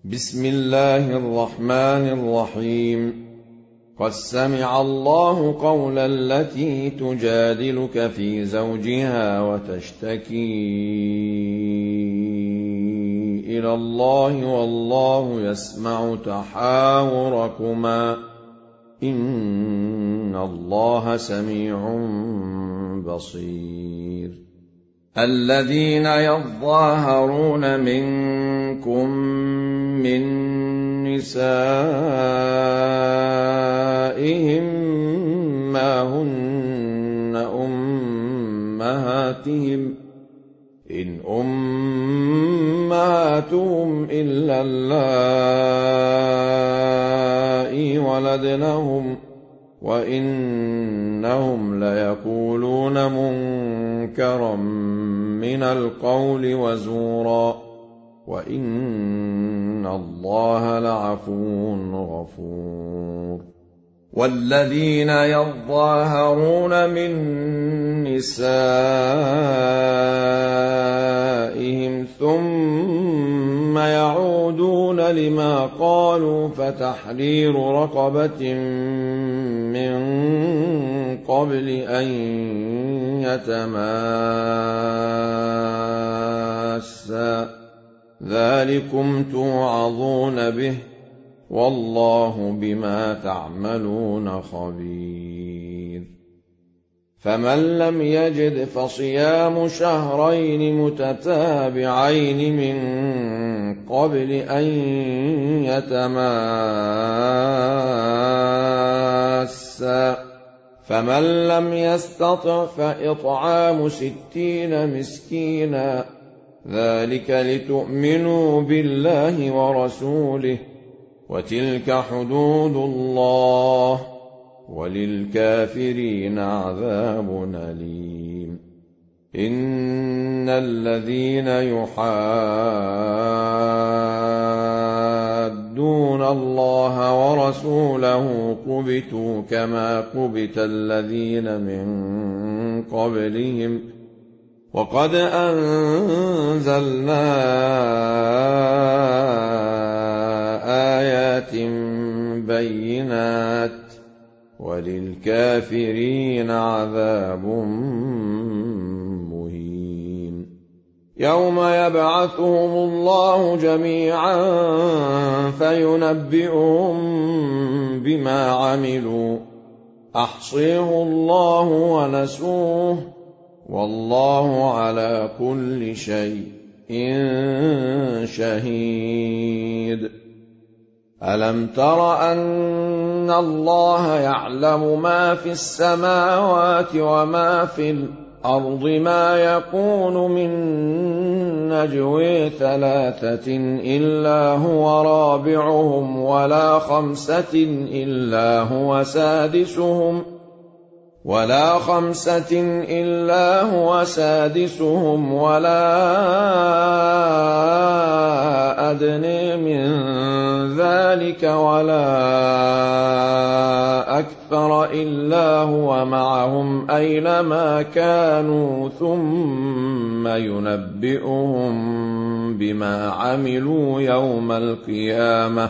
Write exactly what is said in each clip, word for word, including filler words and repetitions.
بسم الله الرحمن الرحيم. قد سمع الله قول التي تجادلك في زوجها وتشتكي إلى الله والله يسمع تحاوركما إن الله سميع بصير. الذين يظاهرون منكم من نسائهم ما هن أمهاتهم إن أمهاتهم إلا اللائي ولدنهم وإنهم ليقولون منكرا من القول وزورا وإن الله لعفو غفور. والذين يظاهرون من نسائهم ثم يعودون لما قالوا فتحرير رقبة من قبل أن يتماسا ذلكم توعظون به والله بما تعملون خبير. فمن لم يجد فصيام شهرين متتابعين من قبل أن يتماسا فمن لم يستطع فإطعام ستين مسكينا ذلك لتؤمنوا بالله ورسوله وتلك حدود الله وللكافرين عذاب أليم. إن الذين يحادون الله ورسوله كبتوا كما كبت الذين من قبلهم وقد أنزلنا آيات بينات وللكافرين عذاب مهين. يوم يبعثهم الله جميعا فينبئهم بما عملوا أحصيه الله ونسوه والله على كل شيء شهيد. ألم تر أن الله يعلم ما في السماوات وما في الأرض ما يكون من نجوى ثلاثة إلا هو رابعهم ولا خمسة إلا هو سادسهم ولا خمسة إلا هو سادسهم ولا أدنى من ذلك ولا أكثر إلا هو معهم أينما كانوا ثم ينبئهم بما عملوا يوم القيامة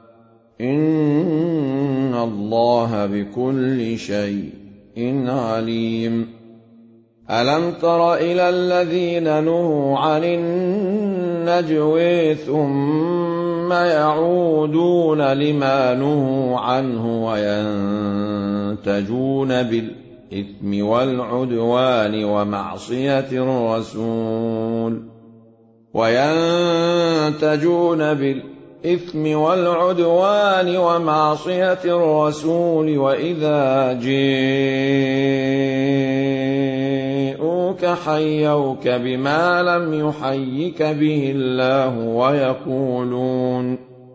إن الله بكل شيء إن عليم. ألم تر إلى الذين نهوا عن النجوى ثم يعودون لما نهوا عنه وينتجون بالإثم والعدوان ومعصية الرسول وينتجون بالإثم الإثم والعدوان ومعصية الرسول وإذا جاءوك حيوك بما لم يحيك به الله ويقولون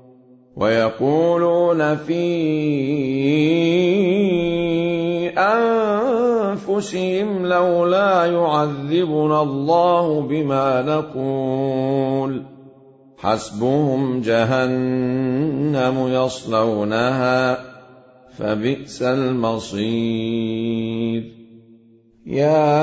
ويقولون في أنفسهم لولا يعذبنا الله بما نقول حسبهم جهنم يصلونها فبئس المصير. يا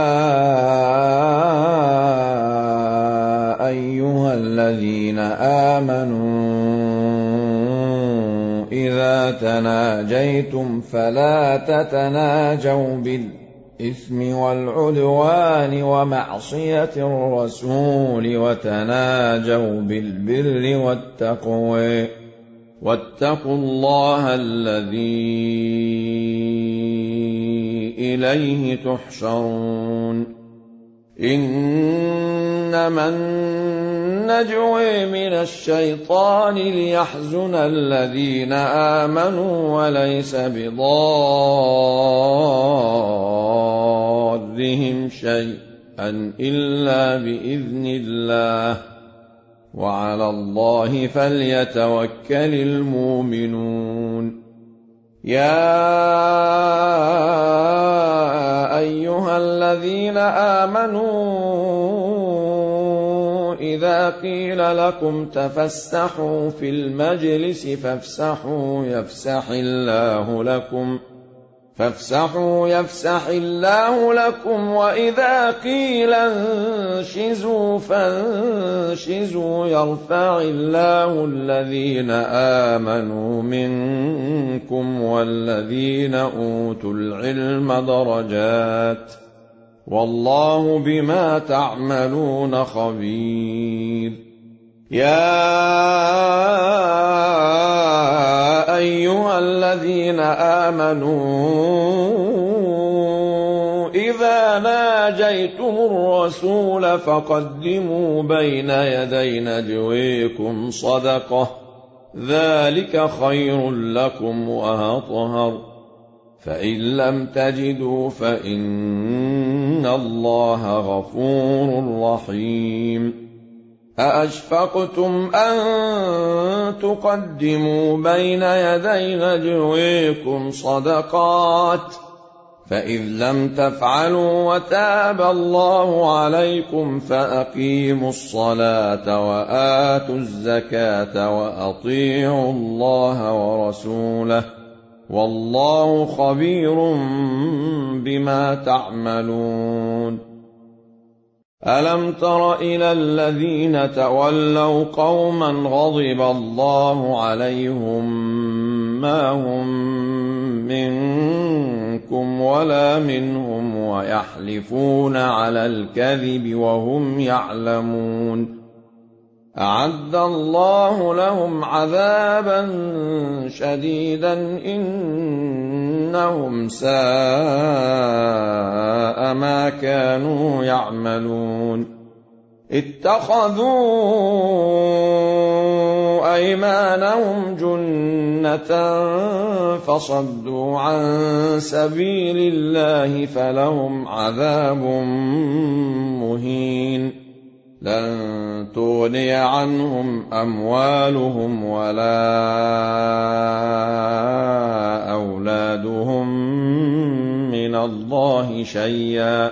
أيها الذين آمنوا إذا تناجيتم فلا تتناجوا بالإثم والعدوان ومعصية الرسول وتناجوا بالبر والتقوى واتقوا الله الذي إليه تحشرون إنما النجوى من الشيطان ليحزن الذين آمنوا وليس بضارهم شيئا إلا بإذن الله وعلى الله فليتوكل المؤمنون يا أيها الذين آمنوا إذا قيل لكم تفسحوا في المجلس فافسحوا يفسح الله لكم فافسحوا يفسح الله لكم وإذا قيل انشزوا فانشزوا يرفع الله الذين آمنوا منكم والذين أوتوا العلم درجات والله بما تعملون خبير يا أيها الذين آمنوا إذا ناجيتم الرسول فقدموا بين يدي نجويكم صدقة ذلك خير لكم وأطهر فإن لم تجدوا فإن الله غفور رحيم أأشفقتم أن تقدموا بين يدي نجويكم صدقات فإذ لم تفعلوا وتاب الله عليكم فأقيموا الصلاة وآتوا الزكاة وأطيعوا الله ورسوله والله خبير بما تعملون ألم تر إلى الذين تولوا قوما غضب الله عليهم ما هم منكم ولا منهم ويحلفون على الكذب وهم يعلمون أعد الله لهم عذابا شديدا إنهم ساء ما كانوا يعملون اتخذوا أيمانهم جنة فصدوا عن سبيل الله فلهم عذاب مهين لن تغني عنهم أموالهم ولا أولادهم من الله شيئا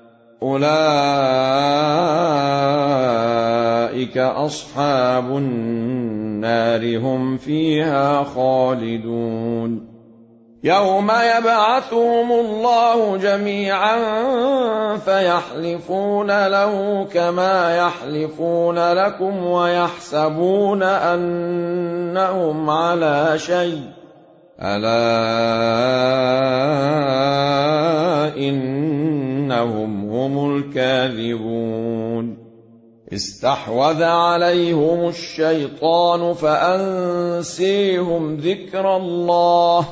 أولئك أصحاب النار هم فيها خالدون يوم يبعثهم الله جميعا فيحلفون له كما يحلفون لكم ويحسبون أنهم على شيء ألا إنهم هم الكاذبون استحوذ عليهم الشيطان فأنسيهم ذكر الله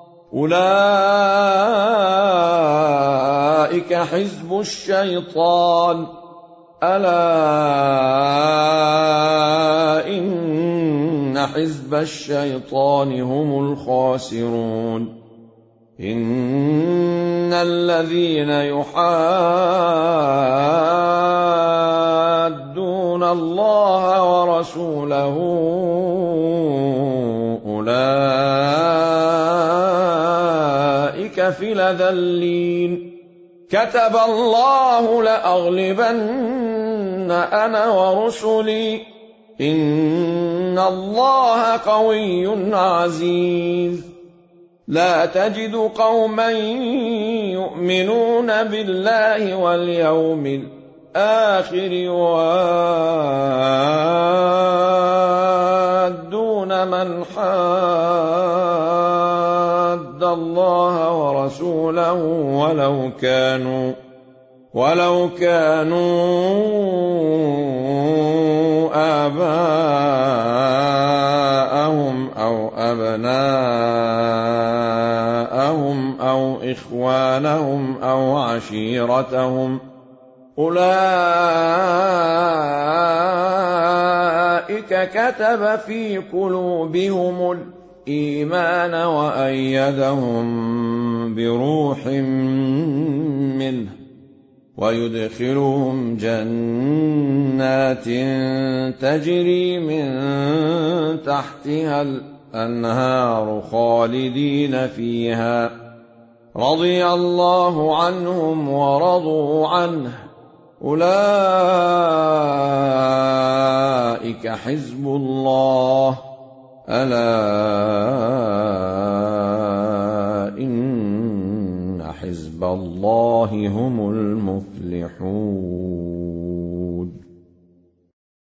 أولئك حزب الشيطان ألا إن حزب الشيطان هم الخاسرون إن الذين يحادون الله ورسوله أولئك في الأذلين كتب الله لأغلبن أنا ورسلي إن الله قوي عزيز لا تجد قوما يؤمنون بالله واليوم الآخر يوادون من حاد الله ورسوله ولو كانوا ولو كانوا آباءهم أو أبناءهم أو إخوانهم أو عشيرتهم أولئك كتب في قلوبهم الإيمان وأيدهم بروح منه ويدخلهم جنات تجري من تحتها الأنهار خالدين فيها رضي الله عنهم ورضوا عنه أولئك حزب الله ألا إن حزب الله هم المفلحون.